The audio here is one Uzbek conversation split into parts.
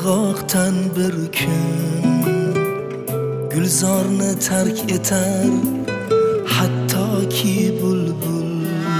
qirg'oqdan bir kun gulzorni tark etar hattoki bulbul.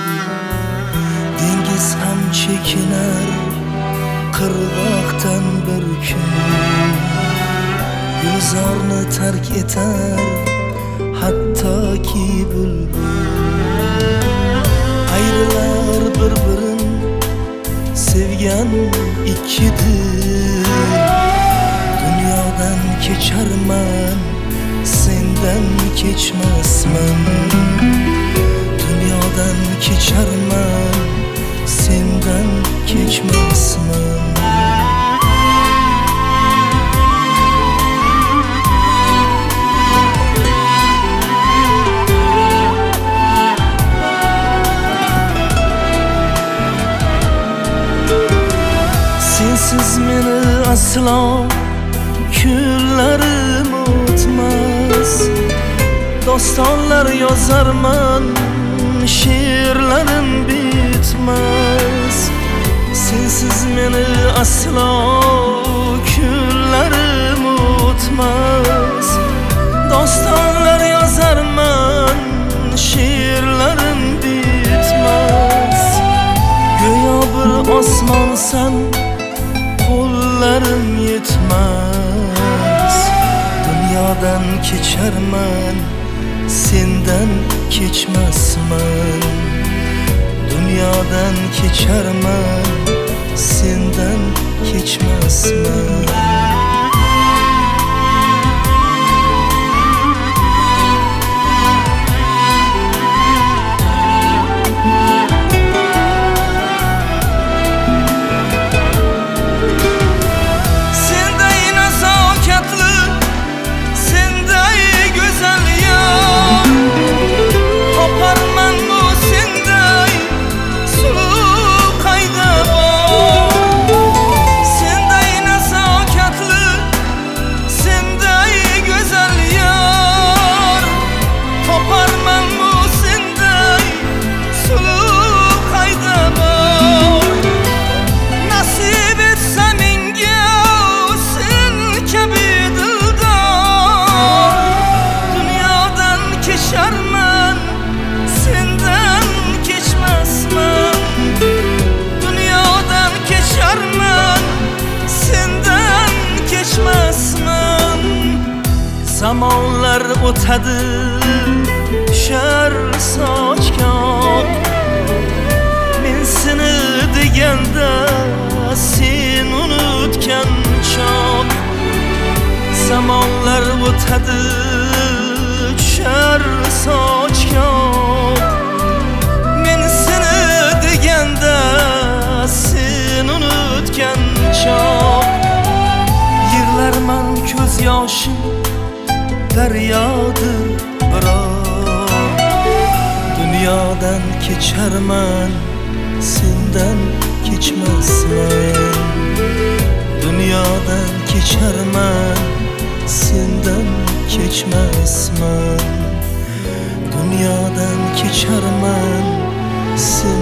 Dengiz ham chekinar qirg'oqdan bir kun gulzorni tark etar hattoki bulbul. Ayrilar bir-birin sevgan ikki dil. Dunyodan kecharman, sendan kechmasman. Dunyodan kecharman, sendan kechmasman. Sensiz meni aslo kunlarim o'tmas. Dostonlar yozarman, she'rlarim bitmas. Sensiz meni aslo kunlarim o'tmas. Dostonlar yozarman, she'rlarim bitmas. Go'yo bir osmonsan, qo'llarim yetmas. Dunyodan kecharman, sendan kechmasman. Dunyodan kecharman, sendan kechmasman. Zamonlar o'tadi, tushar sochgan. Men seni deganda sen unutgan chog'. Zamonlar o'tadi, tushar sochgan. Men seni deganda sen unutgan chog'. Yig'larman ko'z yoshim daryodir biroq. Dunyodan kecharman, sendan kechmasman. Dunyodan kecharman, sendan kechmasman. Dunyodan kecharman,